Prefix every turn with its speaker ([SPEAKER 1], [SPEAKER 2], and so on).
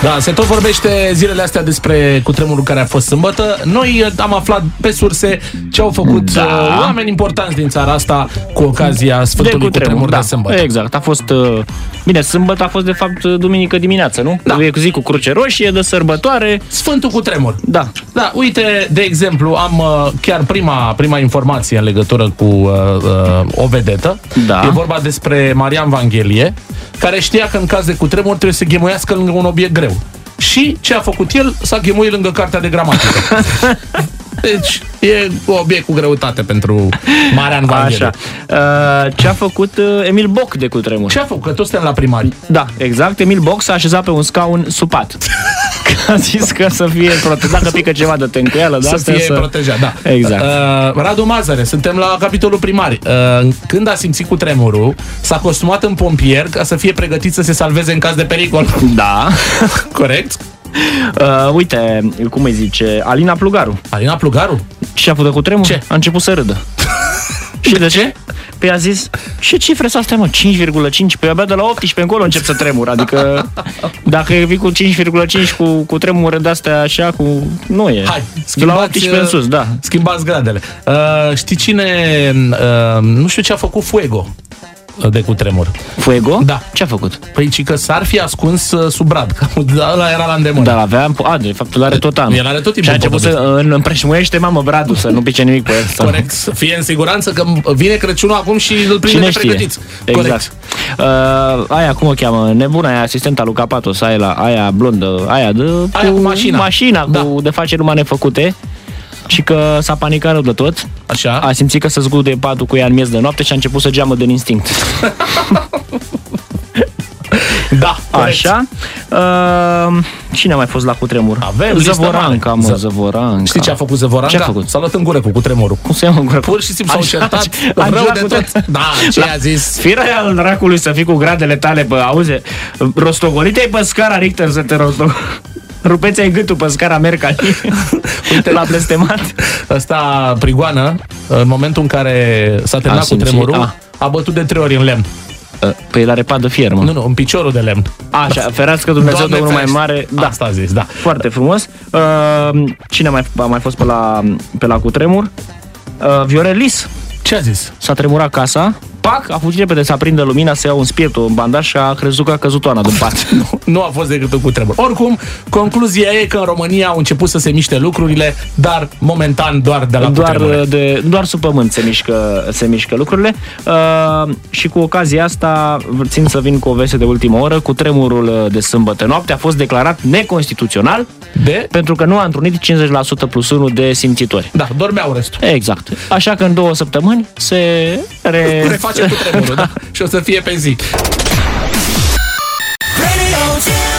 [SPEAKER 1] Da, se tot vorbește zilele astea despre cutremurul care a fost sâmbătă. Noi am aflat pe surse ce au făcut oameni importanți din țara asta cu ocazia Sfântului cutremur de sâmbătă.
[SPEAKER 2] Exact, a fost... Bine, sâmbătă a fost de fapt duminică dimineață, nu?
[SPEAKER 1] Da.
[SPEAKER 2] E zi cu cruce roșie, de sărbătoare.
[SPEAKER 1] Sfântul cutremur.
[SPEAKER 2] Da.
[SPEAKER 1] Da, uite, de exemplu, am chiar prima informație în legătură cu o vedetă.
[SPEAKER 2] Da.
[SPEAKER 1] E vorba despre Marian Vanghelie, care știa că în caz de cutremur trebuie să ghemuiască lângă un obiect greu. Și ce a făcut el? S-a ghemuit lângă cartea de gramatică. Deci e un obiect cu greutate pentru Marian Vanghelie.
[SPEAKER 2] Așa. Ce a făcut Emil Boc de cutremur?
[SPEAKER 1] Ce a făcut? Că toți suntem la primari.
[SPEAKER 2] Da, exact. Emil Boc s-a așezat pe un scaun supat. Că a zis că să fie protejat. Dacă pică ceva de tencuială,
[SPEAKER 1] să fie protejat, da.
[SPEAKER 2] Exact.
[SPEAKER 1] Radu Mazăre, suntem la capitolul primari. Când a simțit cutremurul, s-a costumat în pompier ca să fie pregătit să se salveze în caz de pericol.
[SPEAKER 2] Da.
[SPEAKER 1] Corect?
[SPEAKER 2] Uite, cum îi zice, Alina Plugaru.
[SPEAKER 1] Alina Plugaru?
[SPEAKER 2] Ce a făcut cu tremur?
[SPEAKER 1] Ce?
[SPEAKER 2] A început să râdă. Și de ce? Păi a zis, ce cifre sunt astea, mă? 5,5? Păi abia de la 18 încolo încep să tremur. Adică dacă vii cu 5,5 cu tremure de-astea așa, nu e.
[SPEAKER 1] Hai,
[SPEAKER 2] de la 18 în sus, da.
[SPEAKER 1] Schimbați gradele. Știi cine, nu știu ce a făcut Fuego de cutremur.
[SPEAKER 2] Fuego?
[SPEAKER 1] Da.
[SPEAKER 2] Ce a făcut?
[SPEAKER 1] Păi ci că s-ar fi ascuns sub brad, că ăla era la îndemână.
[SPEAKER 2] Dar avea, de fapt îl are tot anul.
[SPEAKER 1] El are tot timpul.
[SPEAKER 2] Și a început să împrejmuiește, mamă, bradul, să nu pice nimic pe el.
[SPEAKER 1] Corect, să fie în siguranță că vine Crăciunul acum și îl prinde de pregătiți.
[SPEAKER 2] Exact. Aia, cum o cheamă? Nebuna aia, asistenta lui Capatos, aia blondă, aia
[SPEAKER 1] cu mașina,
[SPEAKER 2] da. Cu de face numai nefăcute. Și că s-a panicat rău de tot.
[SPEAKER 1] Așa.
[SPEAKER 2] A simțit că se zguduie patul cu ea în miez de noapte și a început să geamă din instinct.
[SPEAKER 1] Da, corect.
[SPEAKER 2] Așa. Cine a mai fost la cutremur?
[SPEAKER 1] Avem
[SPEAKER 2] Zăvoranca, mă, Zăvoranca.
[SPEAKER 1] Știi ce a făcut Zăvoranca?
[SPEAKER 2] Ce a făcut?
[SPEAKER 1] S-a luat în gură cu cutremurul.
[SPEAKER 2] Cum se ia în gură?
[SPEAKER 1] Pur și simplu s-au certat rău de tot. Da, ce a zis?
[SPEAKER 2] Firea al dracului să fii cu gradele tale, bă, auze? Rostogolite-ai pe scara Richter să te rupeți-ai gâtul pe scara Mercalli. Uite, l-a blestemat.
[SPEAKER 1] Ăsta, Prigoană, în momentul în care s-a terminat cu tremurul, a bătut de 3 ori în lemn.
[SPEAKER 2] Păi el are padă fier, mă.
[SPEAKER 1] Nu, în piciorul de lemn.
[SPEAKER 2] Așa, ferească Dumnezeu de unul mai mare. Da.
[SPEAKER 1] Asta a zis, da.
[SPEAKER 2] Foarte frumos. Cine a mai fost pe la cutremur? Viorel Lis.
[SPEAKER 1] Ce a zis?
[SPEAKER 2] S-a tremurat casa. Pac, a fugit repede să aprindă lumina, să ia un spirit, un bandaj și a crezut că a căzut Oana din pat.
[SPEAKER 1] Nu a fost decât un cutremur. Oricum, concluzia e că în România au început să se miște lucrurile, dar momentan doar de la cutremure.
[SPEAKER 2] Doar sub pământ se mișcă lucrurile. Și cu ocazia asta țin să vin cu o veste de ultimă oră. Cutremurul de sâmbătă noapte a fost declarat neconstituțional pentru că nu a întrunit 50% plus 1 de simțitori.
[SPEAKER 1] Da, dormeau restul.
[SPEAKER 2] Exact. Așa că în 2 săptămâni se
[SPEAKER 1] reface cutremurul, da? Și o să fie pe zi.